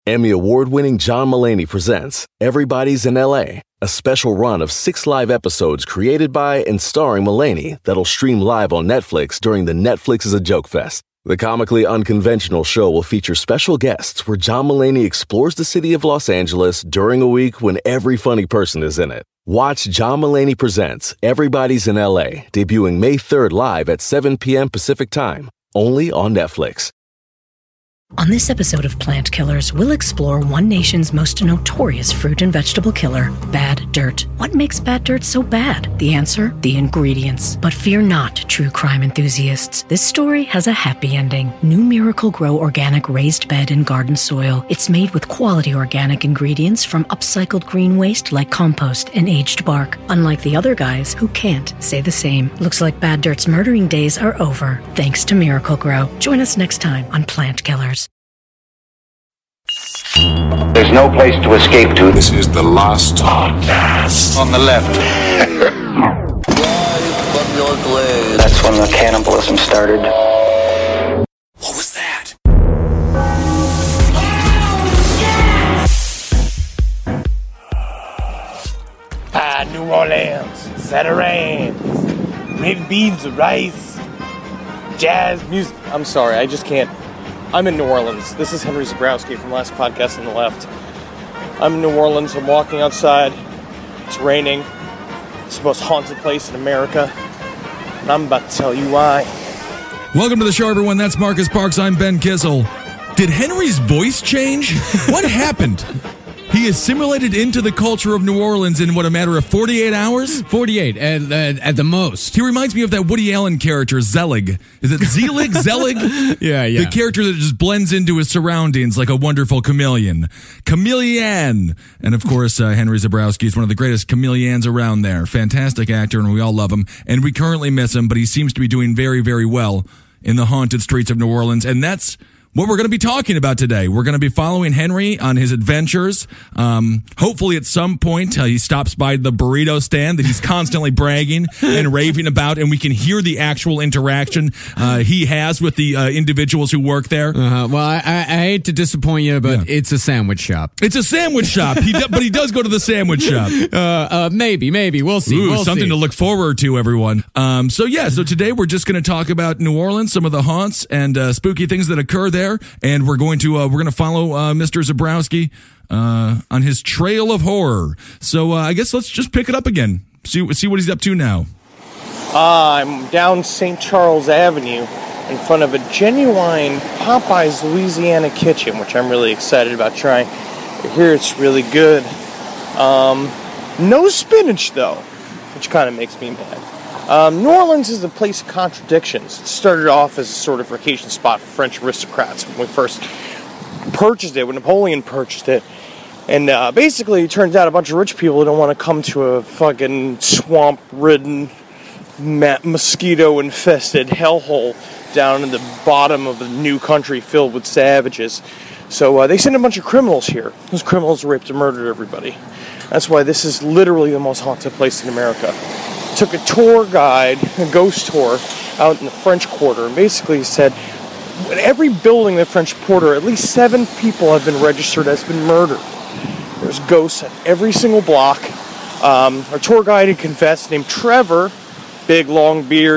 Emmy award-winning John Mulaney presents Everybody's in L.A., a special run of 6 live episodes created by and starring Mulaney that'll stream live on Netflix during the Netflix is a Joke Fest. The comically unconventional show will feature special guests where John Mulaney explores the city of Los Angeles during a week when every funny person is in it. Watch John Mulaney Presents Everybody's in L.A., debuting May 3rd live at 7 p.m. Pacific Time, only on Netflix. On this episode of Plant Killers, we'll explore one nation's most notorious fruit and vegetable killer, bad dirt. What makes bad dirt so bad? The answer? The ingredients. But fear not, true crime enthusiasts. This story has a happy ending. New Miracle-Gro organic raised bed and garden soil. It's made with quality organic ingredients from upcycled green waste like compost and aged bark. Unlike the other guys who can't say the same. Looks like bad dirt's murdering days are over, thanks to Miracle-Gro. Join us next time on Plant Killers. There's no place to escape to. This is the last podcast. On the left. That's when the cannibalism started. What was that? New Orleans, Saturans, red beans and rice, jazz music. I'm sorry, I just can't. I'm in New Orleans. This is Henry Zebrowski from last podcast on the left. I'm in New Orleans. I'm walking outside. It's raining. It's the most haunted place in America. And I'm about to tell you why. Welcome to the show, everyone. That's Marcus Parks. I'm Ben Kissel. Did Henry's voice change? What happened? He assimilated into the culture of New Orleans in, what, a matter of 48 hours? 48, at the most. He reminds me of that Woody Allen character, Zelig. Is it Zelig? Zelig? Yeah. The character that just blends into his surroundings like a wonderful chameleon. Chameleon! And, of course, Henry Zebrowski is one of the greatest chameleons around there. Fantastic actor, and we all love him. And we currently miss him, but he seems to be doing very, very well in the haunted streets of New Orleans. And that's what we're going to be talking about today. We're going to be following Henry on his adventures. Hopefully at some point he stops by the burrito stand that he's constantly bragging and raving about, and we can hear the actual interaction he has with the individuals who work there. Well, I hate to disappoint you, but It's a sandwich shop. It's a sandwich shop, but he does go to the sandwich shop. Maybe. We'll see. Ooh, something to look forward to, everyone. So today we're just going to talk about New Orleans, some of the haunts and spooky things that occur there. And we're going to follow Mr. Zebrowski on his trail of horror. So I guess let's just pick it up again. See what he's up to now. I'm down St. Charles Avenue in front of a genuine Popeyes Louisiana kitchen, which I'm really excited about trying. I hear it's really good. No spinach though, which kind of makes me mad. New Orleans is a place of contradictions. It started off as a sort of vacation spot for French aristocrats when we first purchased it, when Napoleon purchased it. And basically, it turns out a bunch of rich people don't want to come to a fucking swamp-ridden, mosquito-infested hellhole down in the bottom of a new country filled with savages. So they sent a bunch of criminals here. Those criminals raped and murdered everybody. That's why this is literally the most haunted place in America. Took a tour guide, a ghost tour, out in the French Quarter, and basically said, in every building in the French Quarter, at least 7 people have been registered as been murdered. There's ghosts at every single block. Our tour guide had confessed, named Trevor, big long beard.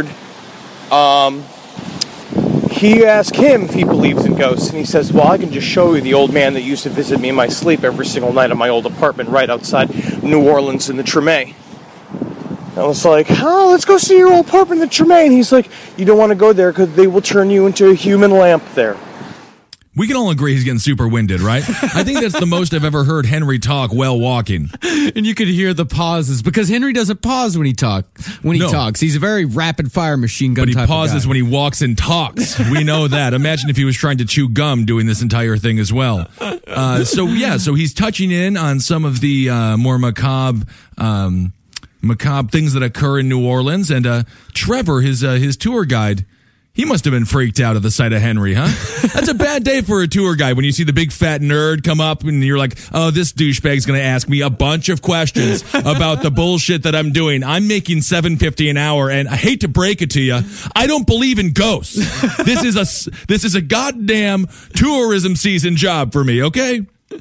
He asked him if he believes in ghosts, and he says, well, I can just show you the old man that used to visit me in my sleep every single night in my old apartment right outside New Orleans in the Treme. I was like, oh, let's go see your old apartment in the Tremaine. He's like, you don't want to go there because they will turn you into a human lamp there. We can all agree he's getting super winded, right? I think that's the most I've ever heard Henry talk while walking. And you could hear the pauses because Henry doesn't pause when he talks. He's a very rapid fire machine gun. But he pauses when he walks and talks. We know that. Imagine if he was trying to chew gum doing this entire thing as well. So he's touching in on some of the more macabre things that occur in New Orleans. And Trevor, his tour guide, he must have been freaked out at the sight of Henry, huh? That's a bad day for a tour guide when you see the big fat nerd come up and you're like, oh, this douchebag's going to ask me a bunch of questions about the bullshit that I'm doing. I'm making $7.50 an hour, and I hate to break it to you, I don't believe in ghosts. This is a goddamn tourism season job for me, okay?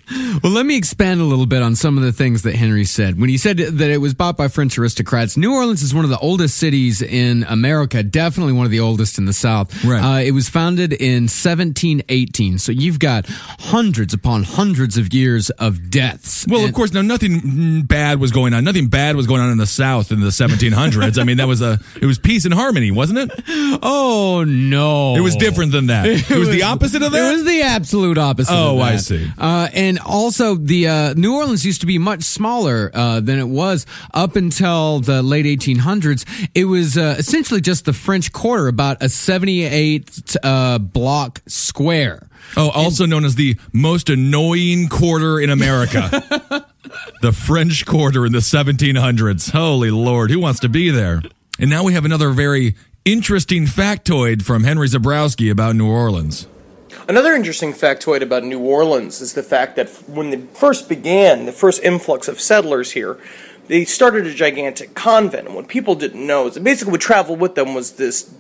Well, let me expand a little bit on some of the things that Henry said. When he said that it was bought by French aristocrats, New Orleans is one of the oldest cities in America, definitely one of the oldest in the South. Right. It was founded in 1718, so you've got hundreds upon hundreds of years of deaths. Well, of course, now nothing bad was going on. Nothing bad was going on in the South in the 1700s. I mean, it was peace and harmony, wasn't it? Oh, no. It was different than that. It was the opposite of that? It was the absolute opposite Oh, of that. I see. And also, the New Orleans used to be much smaller than it was up until the late 1800s. It was essentially just the French Quarter, about a 78 block square. Oh, also known as the most annoying quarter in America. The French Quarter in the 1700s. Holy Lord, who wants to be there? And now we have another very interesting factoid from Henry Zebrowski about New Orleans. Another interesting factoid about New Orleans is the fact that when they first began, the first influx of settlers here, they started a gigantic convent. And what people didn't know is that basically what traveled with them was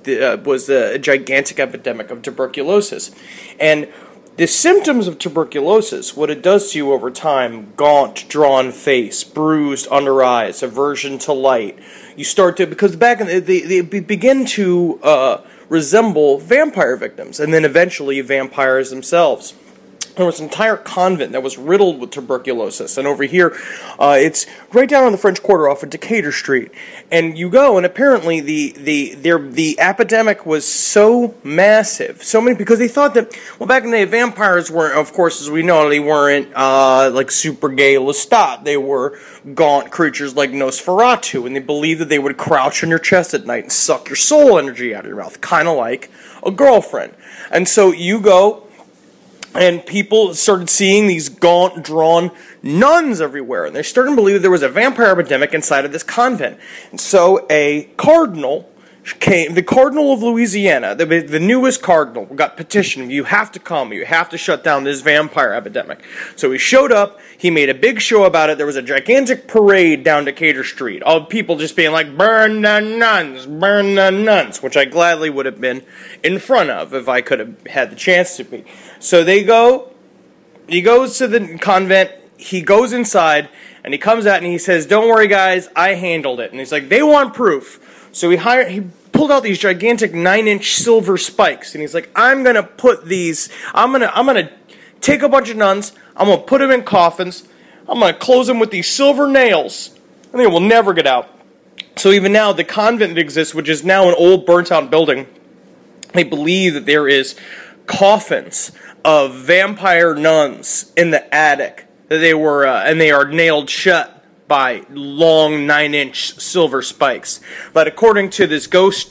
a gigantic epidemic of tuberculosis. And the symptoms of tuberculosis, what it does to you over time, gaunt, drawn face, bruised under eyes, aversion to light. You start to, because back in they begin to resemble vampire victims, and then eventually vampires themselves. There was an entire convent that was riddled with tuberculosis, and over here, it's right down on the French Quarter off of Decatur Street. And you go, and apparently the epidemic was so massive, so many, because they thought that, well, back in the day, vampires weren't, of course, as we know, they weren't like super gay Lestat. They were gaunt creatures like Nosferatu, and they believed that they would crouch on your chest at night and suck your soul energy out of your mouth, kind of like a girlfriend. And so you go, and people started seeing these gaunt, drawn nuns everywhere. And they started to believe that there was a vampire epidemic inside of this convent. And so a cardinal came, the Cardinal of Louisiana, the newest cardinal, got petitioned, you have to come, you have to shut down this vampire epidemic. So he showed up, he made a big show about it, there was a gigantic parade down Decatur Street of people just being like, burn the nuns, which I gladly would have been in front of if I could have had the chance to be. So he goes to the convent, he goes inside, and he comes out and he says, don't worry guys, I handled it. And he's like, they want proof. So he pulled out these gigantic 9-inch silver spikes, and he's like, I'm gonna take a bunch of nuns, I'm gonna put them in coffins, I'm gonna close them with these silver nails, and they will never get out. So even now, the convent that exists, which is now an old burnt-out building, they believe that there is coffins of vampire nuns in the attic, that they were, and they are nailed shut by long 9-inch silver spikes. But according to this ghost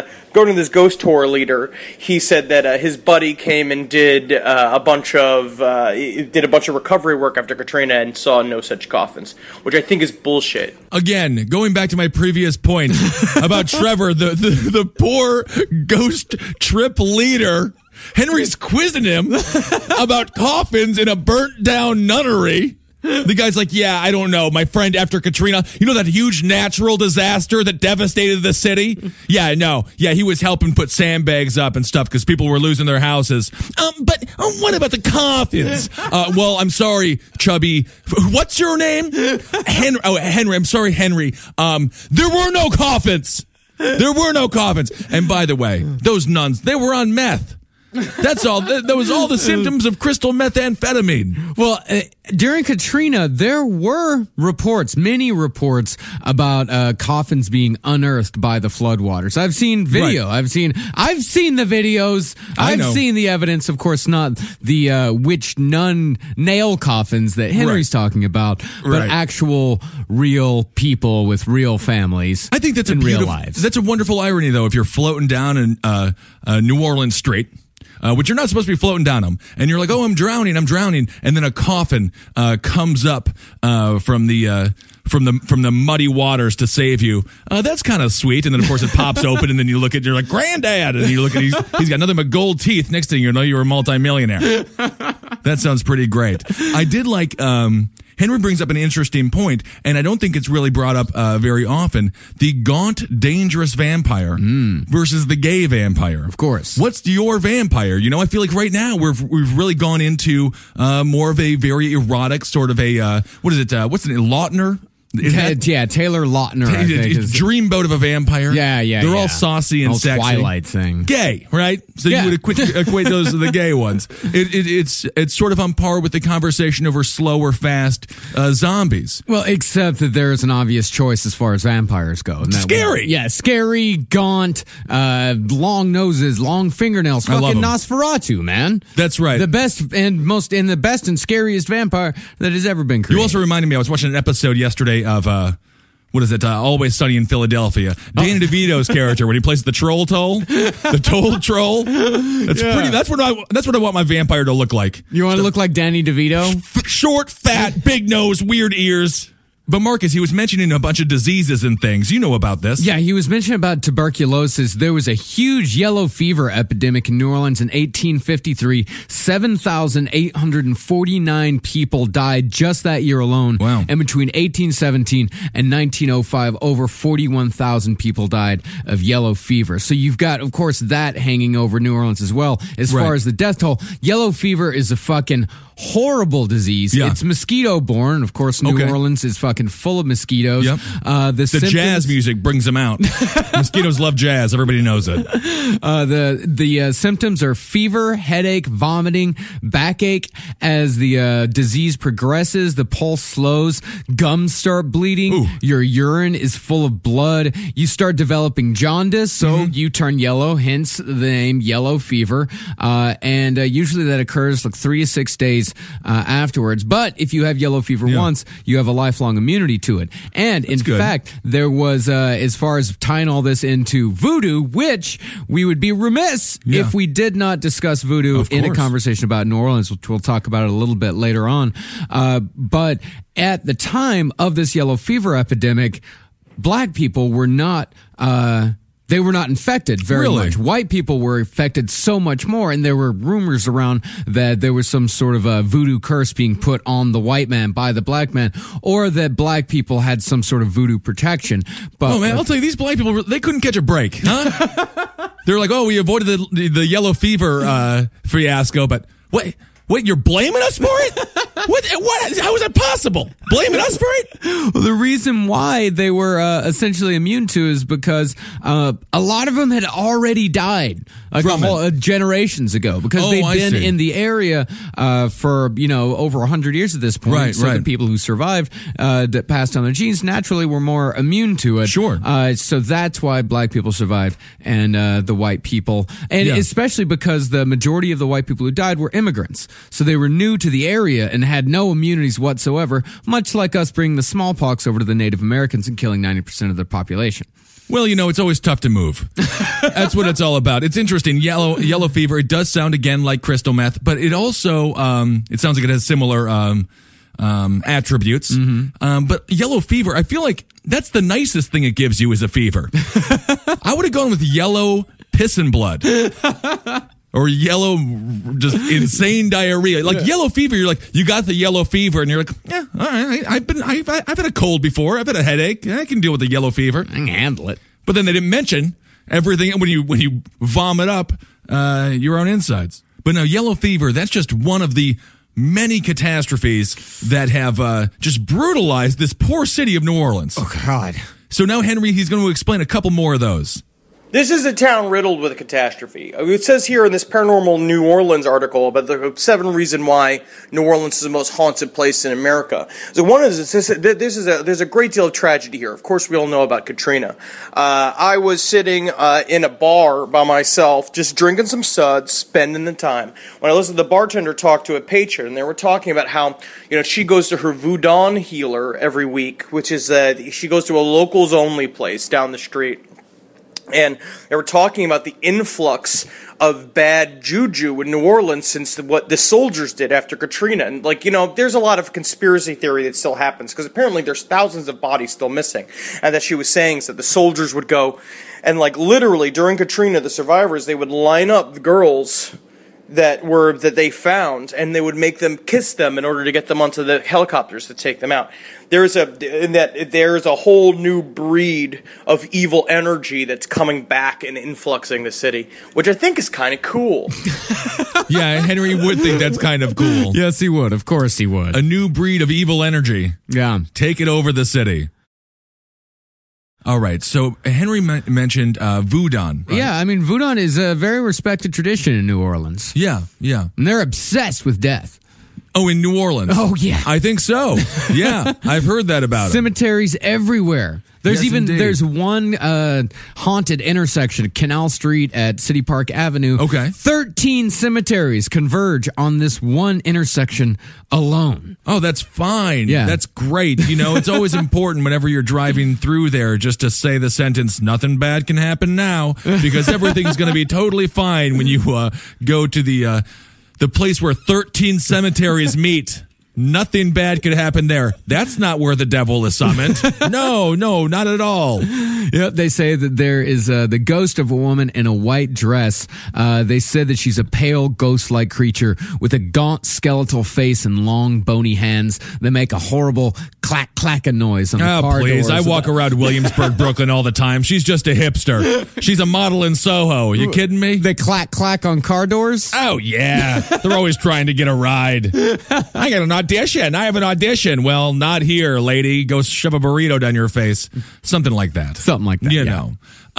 tour leader, he said that his buddy came and did a bunch of recovery work after Katrina and saw no such coffins, which I think is bullshit. Again, going back to my previous point about Trevor, the poor ghost trip leader. Henry's quizzing him about coffins in a burnt down nunnery. The guy's like, yeah, I don't know. My friend, after Katrina, you know that huge natural disaster that devastated the city? Yeah, no. Yeah, he was helping put sandbags up and stuff because people were losing their houses. But what about the coffins? Well, I'm sorry, Chubby. What's your name? Henry. Oh, Henry. I'm sorry, Henry. There were no coffins. There were no coffins. And by the way, those nuns, they were on meth. That's all. That was all the symptoms of crystal methamphetamine. Well, during Katrina, there were many reports about coffins being unearthed by the floodwaters. I've seen video. Right. I've seen the videos. I've seen the evidence. Of course, not the witch nun nail coffins that Henry's talking about, but actual real people with real families. I think that's in real lives. That's a wonderful irony, though. If you're floating down in New Orleans Strait, which you're not supposed to be floating down them, and you're like, oh, I'm drowning, and then a coffin comes up from the muddy waters to save you. That's kind of sweet. And then of course it pops open, and then you look at, you're like, granddad, and you look at, he's got nothing but gold teeth. Next thing you know, you're a multimillionaire. That sounds pretty great. I did like, Henry brings up an interesting point, and I don't think it's really brought up very often. The gaunt, dangerous vampire versus the gay vampire. Of course. What's your vampire? You know, I feel like right now we've really gone into more of a very erotic sort of a, what is it? What's it? Lautner? Taylor Lautner. I think, is dreamboat of a vampire. Yeah. They're all saucy and sexy. Twilight thing. Gay, right? So you would equate those to the gay ones. It's sort of on par with the conversation over slow or fast zombies. Well, except that there's an obvious choice as far as vampires go. Scary. Yeah, scary, gaunt, long noses, long fingernails. Fucking Nosferatu, man. That's right. The best and scariest vampire that has ever been created. You also reminded me, I was watching an episode yesterday of what is it? Always Sunny in Philadelphia. Danny DeVito's character when he plays the troll, the toll troll. That's pretty. That's what I want my vampire to look like. You want to look like Danny DeVito? Short, fat, big nose, weird ears. But Marcus, he was mentioning a bunch of diseases and things. You know about this. Yeah, he was mentioning about tuberculosis. There was a huge yellow fever epidemic in New Orleans in 1853. 7,849 people died just that year alone. Wow. And between 1817 and 1905, over 41,000 people died of yellow fever. So you've got, of course, that hanging over New Orleans as well. As far as the death toll, yellow fever is a fucking horrible disease. Yeah. It's mosquito-borne. Of course, New Orleans is fucking full of mosquitoes. Yep. The jazz music brings them out. Mosquitoes love jazz. Everybody knows it. The symptoms are fever, headache, vomiting, backache. As the disease progresses, the pulse slows, gums start bleeding, Ooh. Your urine is full of blood, you start developing jaundice, so you turn yellow, hence the name yellow fever. And usually that occurs like 3 to 6 days afterwards. But if you have yellow fever once, you have a lifelong immunity to it. And in fact, there was, as far as tying all this into voodoo, which we would be remiss if we did not discuss voodoo in a conversation about New Orleans, which we'll talk about it a little bit later on. But at the time of this yellow fever epidemic, black people were not, they were not infected very much. White people were infected so much more, and there were rumors around that there was some sort of a voodoo curse being put on the white man by the black man, or that black people had some sort of voodoo protection. But I'll tell you, these black people, they couldn't catch a break, huh? They're like, we avoided the yellow fever fiasco, but wait, you're blaming us for it? What? How is that possible? Blaming us for it? Well, the reason why they were essentially immune to is because a lot of them had already died generations ago, because they've been in the area for over 100 years at this point. Right, so the people who survived that passed on their genes naturally were more immune to it. Sure. So that's why black people survived and the white people, and especially because the majority of the white people who died were immigrants. So they were new to the area and had no immunities whatsoever, much like us bringing the smallpox over to the Native Americans and killing 90% of their population. Well, it's always tough to move. That's what it's all about. It's interesting. Yellow fever, it does sound again like crystal meth, but it also, it sounds like it has similar attributes. Mm-hmm. But yellow fever, I feel like that's the nicest thing it gives you is a fever. I would have gone with yellow piss and blood. Or yellow, just insane diarrhea. Like yellow fever, you're like, you got the yellow fever, and you're like, yeah, all right, I've had a cold before, I've had a headache, I can deal with the yellow fever. I can handle it. But then they didn't mention everything when you vomit up your own insides. But no, yellow fever, that's just one of the many catastrophes that have just brutalized this poor city of New Orleans. Oh, God. So now Henry, he's going to explain a couple more of those. This is a town riddled with a catastrophe. It says here in this Paranormal New Orleans article about the 7 reasons why New Orleans is the most haunted place in America. So one is there's a great deal of tragedy here. Of course, we all know about Katrina. I was sitting in a bar by myself, just drinking some suds, spending the time, when I listened to the bartender talk to a patron, and they were talking about how she goes to her Voodoo healer every week, which is she goes to a locals only place down the street. And they were talking about the influx of bad juju in New Orleans since what the soldiers did after Katrina. And, there's a lot of conspiracy theory that still happens, because apparently there's thousands of bodies still missing. And that she was saying is that the soldiers would go and, literally, during Katrina, the survivors, they would line up the girls that they found, and they would make them kiss them in order to get them onto the helicopters to take them out. There's a whole new breed of evil energy that's coming back and influxing the city, which I think is kind of cool. Yeah, Henry would think that's kind of cool. Yes, he would. Of course he would. A new breed of evil energy. Yeah. Take it over the city. All right, so Henry mentioned Voodoo. Right? Yeah, I mean, Voodoo is a very respected tradition in New Orleans. Yeah. And they're obsessed with death. Oh, in New Orleans? Oh, yeah. I think so. Yeah, I've heard that about it. Cemeteries everywhere. There's one haunted intersection, Canal Street at City Park Avenue. Okay. 13 cemeteries converge on this one intersection alone. Oh, that's fine. Yeah. That's great. You know, it's always important whenever you're driving through there just to say the sentence, nothing bad can happen now, because everything's going to be totally fine when you go to the place where 13 cemeteries meet. Nothing bad could happen there. That's not where the devil is summoned. No, not at all. Yep, they say that there is the ghost of a woman in a white dress. They said that she's a pale, ghost-like creature with a gaunt, skeletal face and long, bony hands that make a horrible clack-clacking noise on the car please. doors. I walk around Williamsburg, Brooklyn all the time. She's just a hipster. She's a model in Soho. You kidding me? They clack on car doors? Oh, yeah. They're always trying to get a ride. I got an audition. I have an audition. Well, not here, lady. Go shove a burrito down your face. Something like that. Something like that, You know.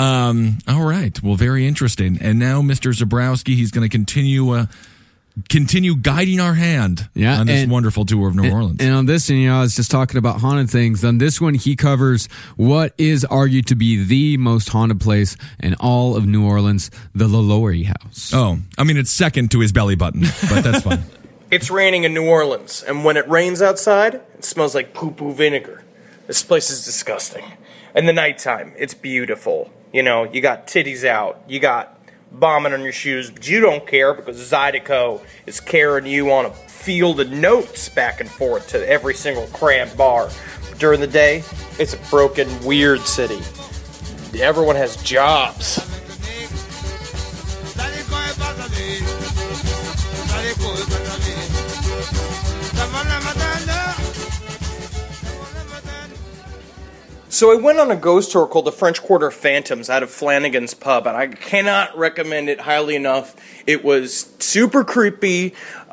All right. Well, very interesting. And now Mr. Zabrowski, he's going to continue guiding our hand on this wonderful tour of New Orleans. And on this, I was just talking about haunted things. On this one, he covers what is argued to be the most haunted place in all of New Orleans, the LaLaurie House. Oh, I mean, it's second to his belly button, but that's fine. It's raining in New Orleans, and when it rains outside, it smells like poo-poo vinegar. This place is disgusting. In the nighttime, it's beautiful. You know, you got titties out, you got bombing on your shoes, but you don't care because Zydeco is carrying you on a field of notes back and forth to every single cramped bar. But during the day, it's a broken, weird city. Everyone has jobs. So I went on a ghost tour called the French Quarter Phantoms out of Flanagan's Pub, and I cannot recommend it highly enough. It was super creepy.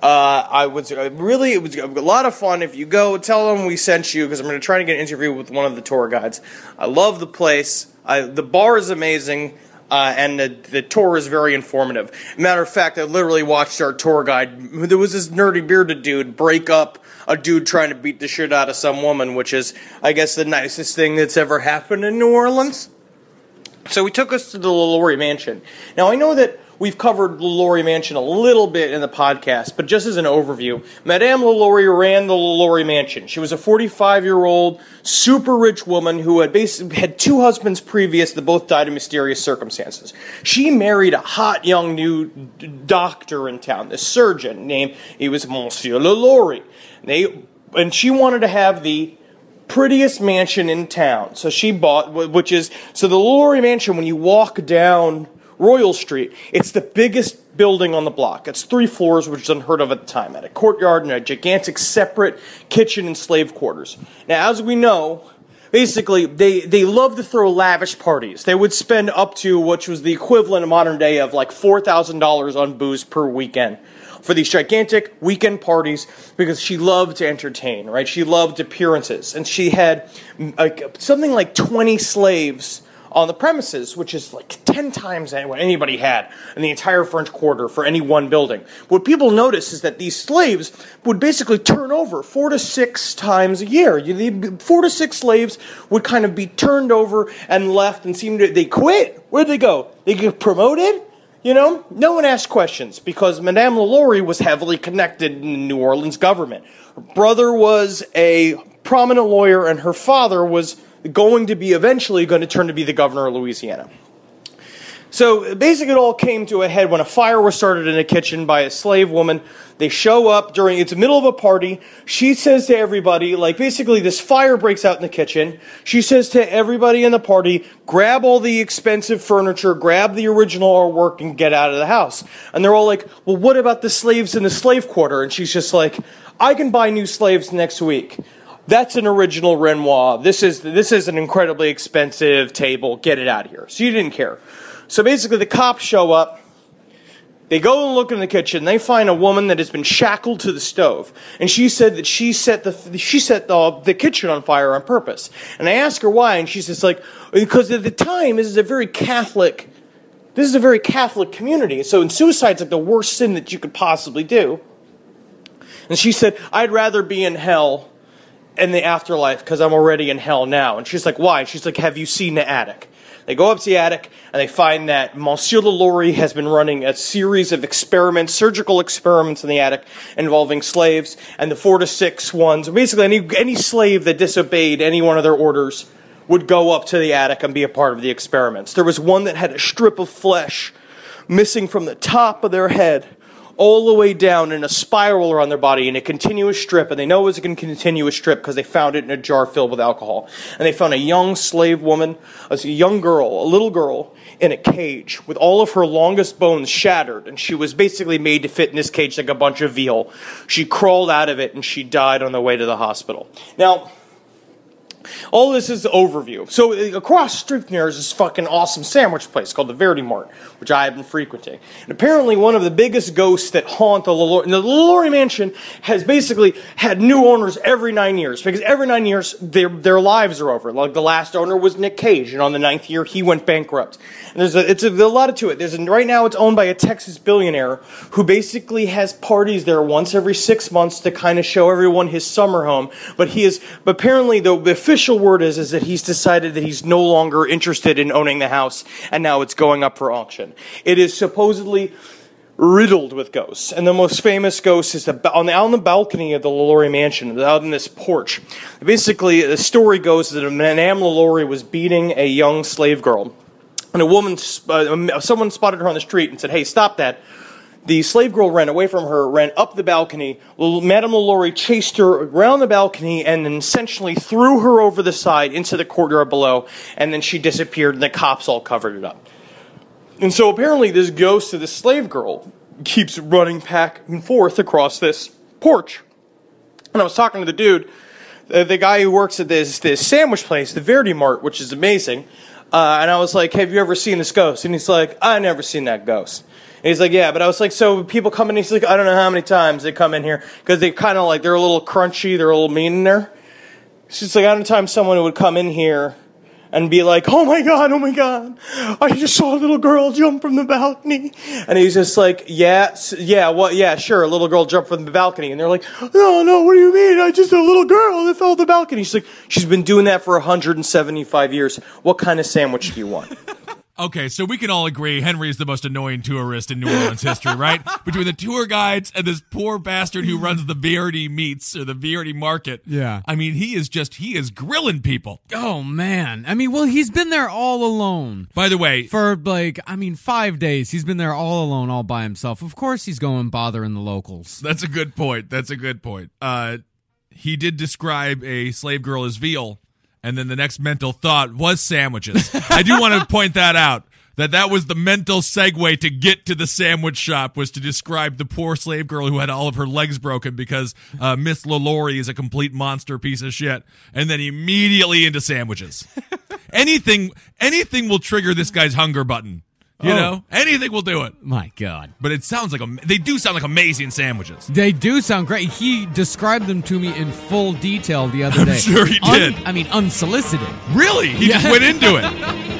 It was a lot of fun. If you go, tell them we sent you, because I'm going to try to get an interview with one of the tour guides. I love the place. The bar is amazing. And the tour is very informative. Matter of fact, I literally watched our tour guide. There was this nerdy bearded dude break up a dude trying to beat the shit out of some woman, which is, I guess, the nicest thing that's ever happened in New Orleans. So he took us to the LaLaurie Mansion. Now, I know that we've covered LaLaurie Mansion a little bit in the podcast, but just as an overview, Madame LaLaurie ran the LaLaurie Mansion. She was a 45-year-old, super rich woman who had basically had two husbands previous that both died in mysterious circumstances. She married a hot young new doctor in town, this surgeon he was Monsieur LaLaurie. And she wanted to have the prettiest mansion in town, so she bought, the LaLaurie Mansion, when you walk down Royal Street, it's the biggest building on the block. It's 3 floors, which is unheard of at the time. At a courtyard and a gigantic separate kitchen and slave quarters. Now, as we know, basically, they love to throw lavish parties. They would spend up to, which was the equivalent in modern day of like $4,000 on booze per weekend for these gigantic weekend parties, because she loved to entertain, right? She loved appearances. And she had something like 20 slaves on the premises, which is like 10 times what anybody had in the entire French Quarter for any one building. What people notice is that these slaves would basically turn over 4 to 6 times a year. 4 to 6 slaves would kind of be turned over and left and they quit. Where'd they go? They get promoted? You know, no one asked questions because Madame LaLaurie was heavily connected in the New Orleans government. Her brother was a prominent lawyer, and her father was eventually going to turn to be the governor of Louisiana. So basically it all came to a head when a fire was started in a kitchen by a slave woman. They show up it's the middle of a party. She says to everybody, like basically this fire breaks out in the kitchen. She says to everybody in the party, grab all the expensive furniture, grab the original artwork, and get out of the house. And they're all like, well, what about the slaves in the slave quarter? And she's just like, I can buy new slaves next week. That's an original Renoir. This is an incredibly expensive table. Get it out of here. So you didn't care. So basically the cops show up. They go and look in the kitchen. They find a woman that has been shackled to the stove. And she said that she set the kitchen on fire on purpose. And I asked her why, and she says, like, because at the time, this is a very Catholic community. So suicide's like the worst sin that you could possibly do. And she said, I'd rather be in hell in the afterlife because I'm already in hell now. And she's like, why? She's like, have you seen the attic? They go up to the attic, and they find that Monsieur LaLaurie has been running a series of experiments, surgical experiments in the attic involving slaves, and the 4 to 6 ones. Basically, any slave that disobeyed any one of their orders would go up to the attic and be a part of the experiments. There was one that had a strip of flesh missing from the top of their head all the way down in a spiral around their body in a continuous strip, and they know it was a continuous strip because they found it in a jar filled with alcohol. And they found a young slave woman, a little girl, in a cage with all of her longest bones shattered, and she was basically made to fit in this cage like a bunch of veal. She crawled out of it, and she died on the way to the hospital. Now, all this is the overview. So across the street from there is this fucking awesome sandwich place called the Verdi Mart, which I have been frequenting. And apparently one of the biggest ghosts that haunt the LaLaurie Mansion has basically had new owners every 9 years. Because every 9 years, their lives are over. Like the last owner was Nick Cage, and on the 9th year, he went bankrupt. And there's a lot to it. Right now, it's owned by a Texas billionaire who basically has parties there once every 6 months to kind of show everyone his summer home. But apparently the official word is that he's decided that he's no longer interested in owning the house, and now it's going up for auction. It is supposedly riddled with ghosts, and the most famous ghost is out on the balcony of the LaLaurie Mansion, out in this porch. Basically, the story goes that Madame LaLaurie was beating a young slave girl, and someone spotted her on the street and said, "Hey, stop that." The slave girl ran away from her, ran up the balcony. Madame LaLaurie chased her around the balcony and then essentially threw her over the side into the courtyard below, and then she disappeared, and the cops all covered it up. And so apparently this ghost of the slave girl keeps running back and forth across this porch. And I was talking to the dude, the guy who works at this sandwich place, the Verdi Mart, which is amazing. And I was like, have you ever seen this ghost? And he's like, I never seen that ghost. And he's like, yeah, but I was like, so people come in, he's like, I don't know how many times they come in here, because they kind of like, they're a little crunchy, they're a little mean in there. It's just like, I don't know time someone would come in here and be like, oh my God, I just saw a little girl jump from the balcony. And he's just like, yeah, sure, a little girl jumped from the balcony. And they're like, no, what do you mean? I just a little girl that fell off the balcony. She's like, she's been doing that for 175 years. What kind of sandwich do you want? Okay, so we can all agree Henry is the most annoying tourist in New Orleans history, right? Between the tour guides and this poor bastard who runs the Verdi Meats or the Verdi Market. Yeah. I mean, he is grilling people. Oh, man. I mean, well, he's been there all alone. By the way. For 5 days. He's been there all alone, all by himself. Of course he's going bothering the locals. That's a good point. He did describe a slave girl as veal. And then the next mental thought was sandwiches. I do want to point that out, that was the mental segue to get to the sandwich shop, was to describe the poor slave girl who had all of her legs broken because Miss LaLaurie is a complete monster piece of shit. And then immediately into sandwiches. Anything will trigger this guy's hunger button. You know? Anything will do it. My God. But it sounds like they do sound like amazing sandwiches. They do sound great. He described them to me in full detail the other day. I'm sure he did. Unsolicited. Really? He just went into it.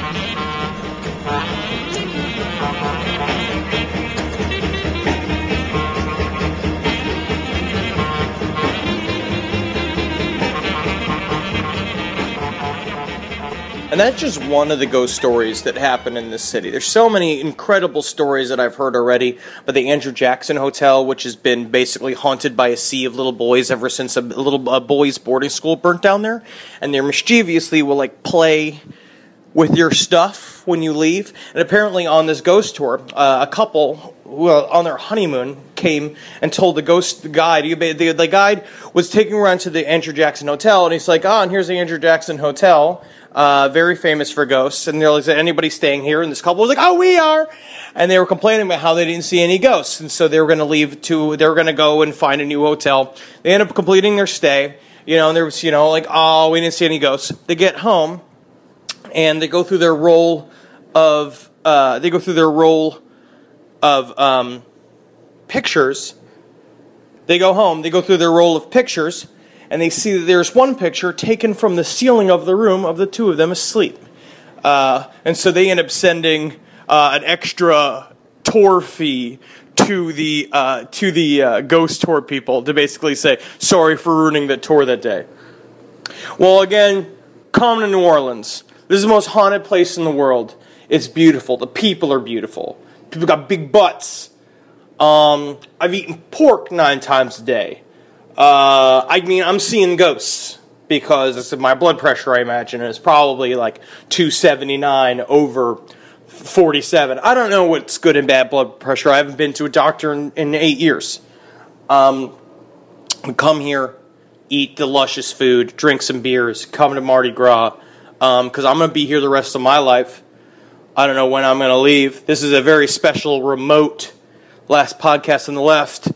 And that's just one of the ghost stories that happen in this city. There's so many incredible stories that I've heard already, but the Andrew Jackson Hotel, which has been basically haunted by a sea of little boys ever since a little boys' boarding school burnt down there, and they mischievously will play with your stuff when you leave. And apparently on this ghost tour, a couple who on their honeymoon came and told the guide. The guide was taking around to the Andrew Jackson Hotel, and he's like, and here's the Andrew Jackson Hotel, very famous for ghosts. And they're like, is anybody staying here? And this couple was like, oh, we are. And they were complaining about how they didn't see any ghosts. And so they were going to they were going to go and find a new hotel. They ended up completing their stay, and there was, like, oh, we didn't see any ghosts. They get home, and they go through their roll of, pictures. They go home, they go through their roll of pictures, and they see that there's one picture taken from the ceiling of the room of the two of them asleep. And so they end up sending an extra tour fee to the ghost tour people to basically say, sorry for ruining the tour that day. Well, again, come to New Orleans. This is the most haunted place in the world. It's beautiful. The people are beautiful. People got big butts. I've eaten pork 9 times a day. I'm seeing ghosts because my blood pressure, I imagine, is probably like 279 over 47. I don't know what's good and bad blood pressure. I haven't been to a doctor in 8 years. We come here, eat delicious food, drink some beers, come to Mardi Gras, because I'm going to be here the rest of my life. I don't know when I'm going to leave. This is a very special, remote last podcast on the left.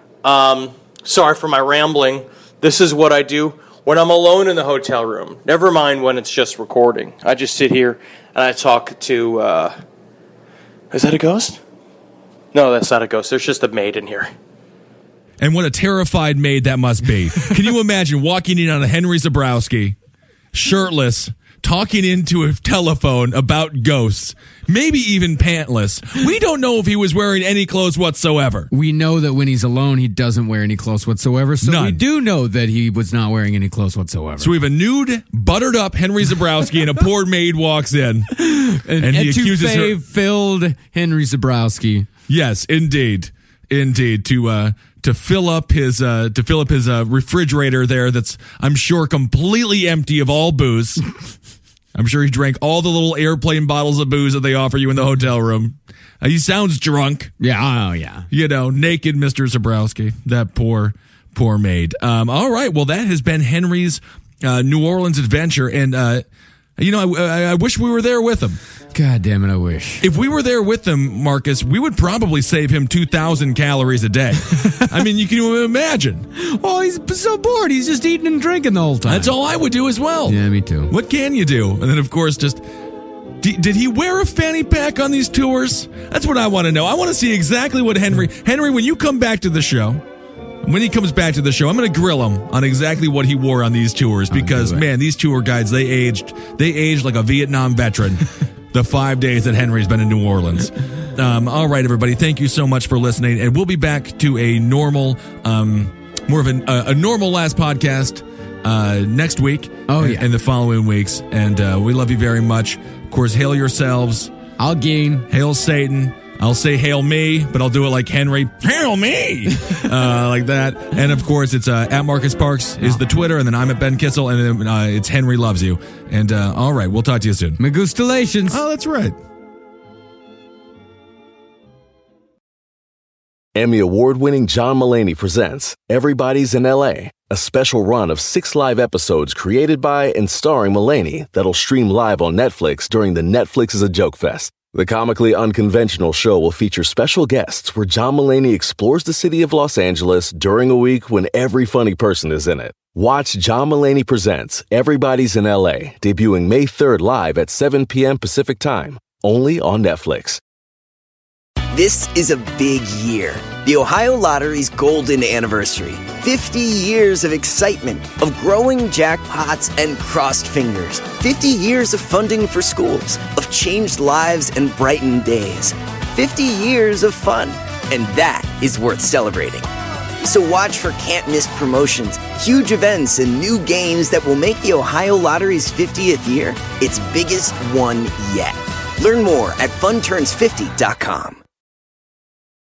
Sorry for my rambling. This is what I do when I'm alone in the hotel room. Never mind when it's just recording. I just sit here and I talk to... is that a ghost? No, that's not a ghost. There's just a maid in here. And what a terrified maid that must be. Can you imagine walking in on a Henry Zebrowski, shirtless, talking into a telephone about ghosts, maybe even pantless. We don't know if he was wearing any clothes whatsoever. We know that when he's alone, he doesn't wear any clothes whatsoever. So None. We do know that he was not wearing any clothes whatsoever. So we have a nude, buttered up Henry Zebrowski, and a poor maid walks in, and he accuses her. Filled Henry Zebrowski. Yes, indeed, to fill up his refrigerator there. That's, I'm sure, completely empty of all booze. I'm sure he drank all the little airplane bottles of booze that they offer you in the hotel room. He sounds drunk. Yeah, oh yeah. Naked Mr. Zebrowski. That poor maid. All right, well, that has been Henry's New Orleans adventure, and I wish we were there with him. God damn it, I wish. If we were there with him, Marcus, we would probably save him 2,000 calories a day. I mean, you can imagine. Well, he's so bored. He's just eating and drinking the whole time. That's all I would do as well. Yeah, me too. What can you do? And then, of course, just... Did he wear a fanny pack on these tours? That's what I want to know. I want to see exactly what Henry, when you come back to the show, when he comes back to the show, I'm going to grill him on exactly what he wore on these tours, because, man, these tour guides, they aged like a Vietnam veteran the 5 days that Henry's been in New Orleans. All right, everybody, thank you so much for listening, and we'll be back to a normal, more of a normal last podcast next week. And the following weeks, and we love you very much. Of course, hail yourselves. I'll gain. Hail Satan. I'll say hail me, but I'll do it like Henry. Hail me! Like that. And of course, it's at Marcus Parks is the Twitter, and then I'm at Ben Kissel, and then it's Henry Loves You. And all right, we'll talk to you soon. Magustalations. Oh, that's right. Emmy award-winning John Mulaney presents Everybody's in L.A., a special run of 6 live episodes created by and starring Mulaney that'll stream live on Netflix during the Netflix is a Joke Fest. The comically unconventional show will feature special guests where John Mulaney explores the city of Los Angeles during a week when every funny person is in it. Watch John Mulaney Presents Everybody's in L.A., debuting May 3rd live at 7 p.m. Pacific Time, only on Netflix. This is a big year. The Ohio Lottery's golden anniversary. 50 years of excitement, of growing jackpots and crossed fingers. 50 years of funding for schools, of changed lives and brightened days. 50 years of fun, and that is worth celebrating. So watch for can't-miss promotions, huge events, and new games that will make the Ohio Lottery's 50th year its biggest one yet. Learn more at funturns50.com.